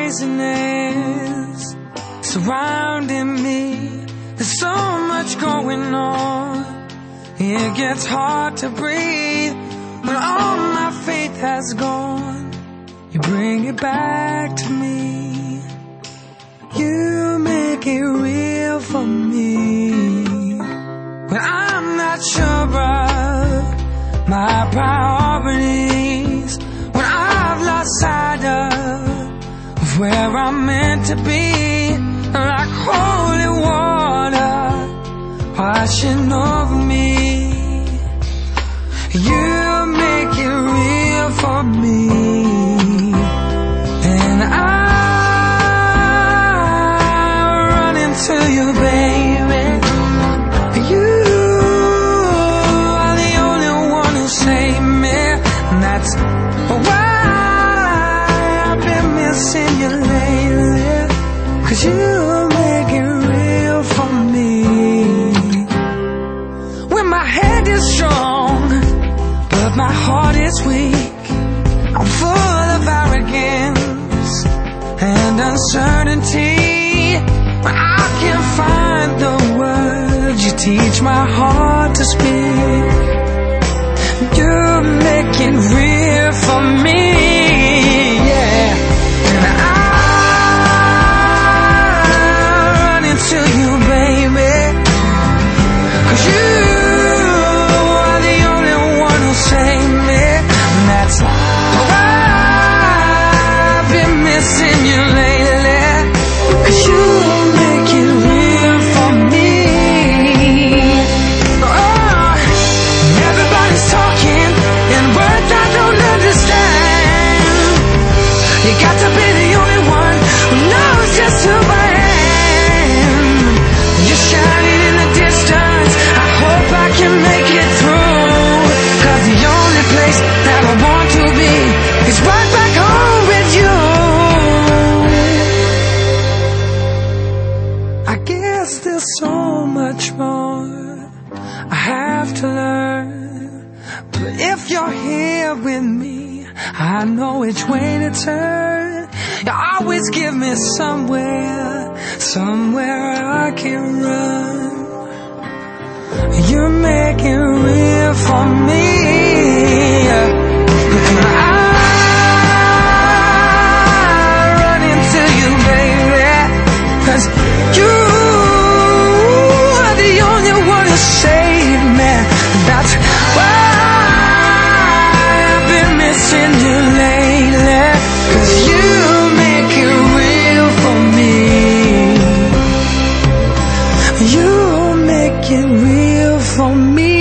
craziness surrounding me. There's so much going on. It gets hard to breathe when all my faith has gone. You bring it back to me. You make it real for me. When I'm not sure of my priorities, when I've lost sight of where I'm meant to be, like holy water washing over me, you make it real for me. And I run into you, baby. You are the only one who saved me. And that's why I've been missing you lately. 'Cause you make it real for me. When my head is strong, but my heart is weak, I'm full of arrogance and uncertainty. When I can't find the words, you teach my heart to speak. You make it real for me, yeah. And I run into you, baby, 'cause you are the only one who saved me. And that's why I've been missing you lately. 'Cause you make it real for me. Oh, everybody's talking in words I don't understand. You got to be the only one who knows just who I am. You're shining in the distance, I hope I can make it through. 'Cause the only place that I want to be is right back home with you. I guess there's so much more I have to learn, but if you're here with me, I know which way to turn. You always give me somewhere I can run. You make it real for me. And I run into you, baby, 'cause you are the only one who saved me. That's why I've been missing you lately. 'Cause you make it real for me. You make it real for me.